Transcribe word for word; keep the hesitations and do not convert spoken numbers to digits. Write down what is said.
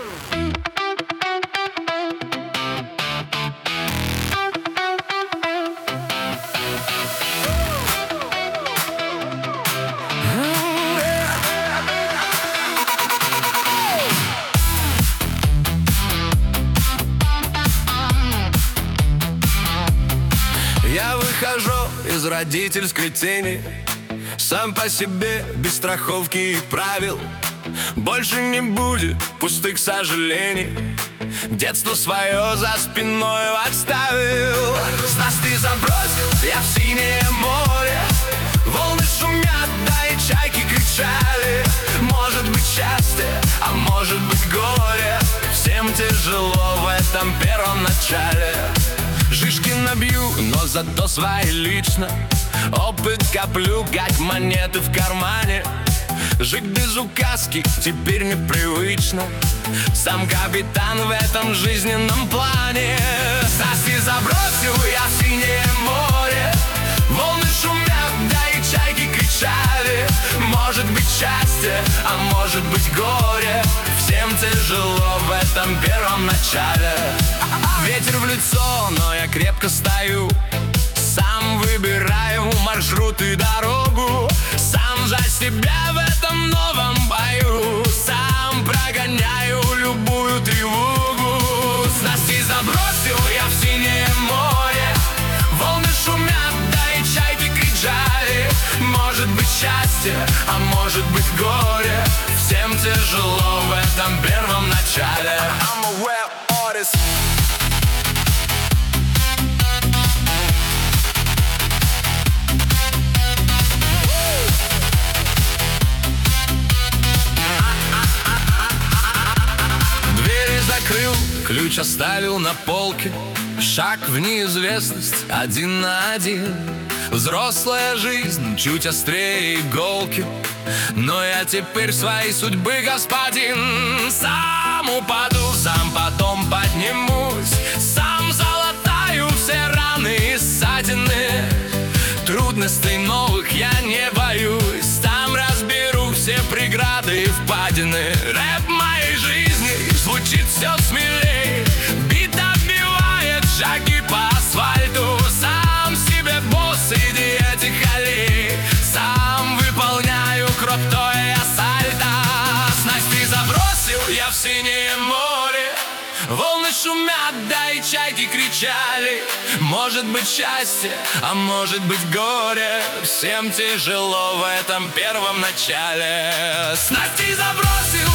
Я выхожу из родительской тени, сам по себе, без страховки и правил. Больше не будет пустых сожалений. Детство свое за спиной отставил. С нас ты забросил, я в синее море. Волны шумят, да и чайки кричали. Может быть счастье, а может быть горе. Всем тяжело в этом первом начале. Шишки набью, но зато свои лично. Опыт коплю, как монеты в кармане. Жить без указки теперь непривычно. Сам капитан в этом жизненном плане. Саси забросил я в синее море. Волны шумят, да и чайки кричали. Может быть счастье, а может быть горе. Всем тяжело в этом первом начале. Ветер в лицо, но я крепко стою. Сам выбираю маршрут и дорогу. Сам за себя в этом новом бою. Сам прогоняю любую тревогу. Снасти забросил я в синее море. Волны шумят, да и чайки кричали. Может быть счастье, а может быть горе. Всем тяжело в этом первом начале. I'm a rap artist. Закрыл, ключ оставил на полке. Шаг в неизвестность один на один. Взрослая жизнь чуть острее иголки. Но я теперь своей судьбы господин. Сам упаду, сам потом поднимусь. Сам залатаю все раны и ссадины. Трудностей новых я не боюсь. Сам разберу все преграды и впадины. Рэп моей жизни звучит все смелей. Бит отбивает шаги по асфальту. Сам себе босс среди этих аллей. Сам выполняю крутое сальто. Снасти забросил я в синее море. Волны шумят, да и чайки кричали. Может быть счастье, а может быть горе. Всем тяжело в этом первом начале. Снасти забросил